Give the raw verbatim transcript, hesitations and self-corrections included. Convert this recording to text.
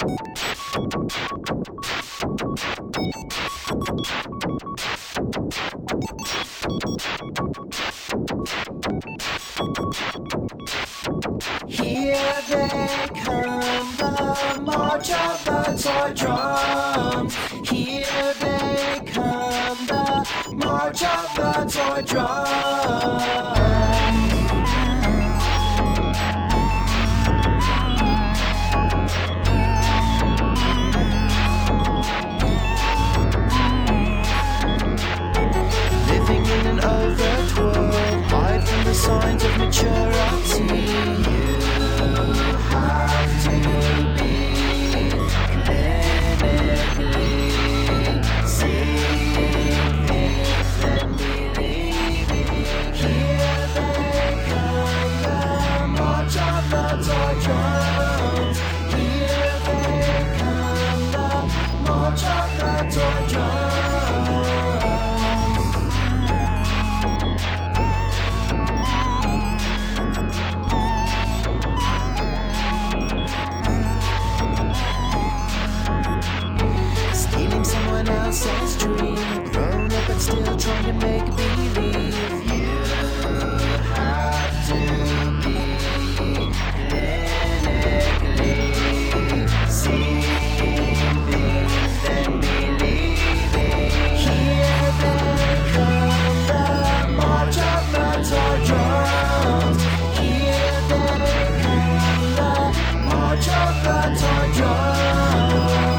Here they come, the march of the toy drums. Here they come, the march of the toy drums. Living in an overt world, hide from the signs of maturity. Have to be clinically seeing things and believing. Here they come, the march of the toy drums. Here they come, the march of the toy drums. Someone else's dream, grown up and still trying to make believe. You have to be clinically seeing things and believing. Here they come, the march of the toy drums. Here they come, the march of the toy drums.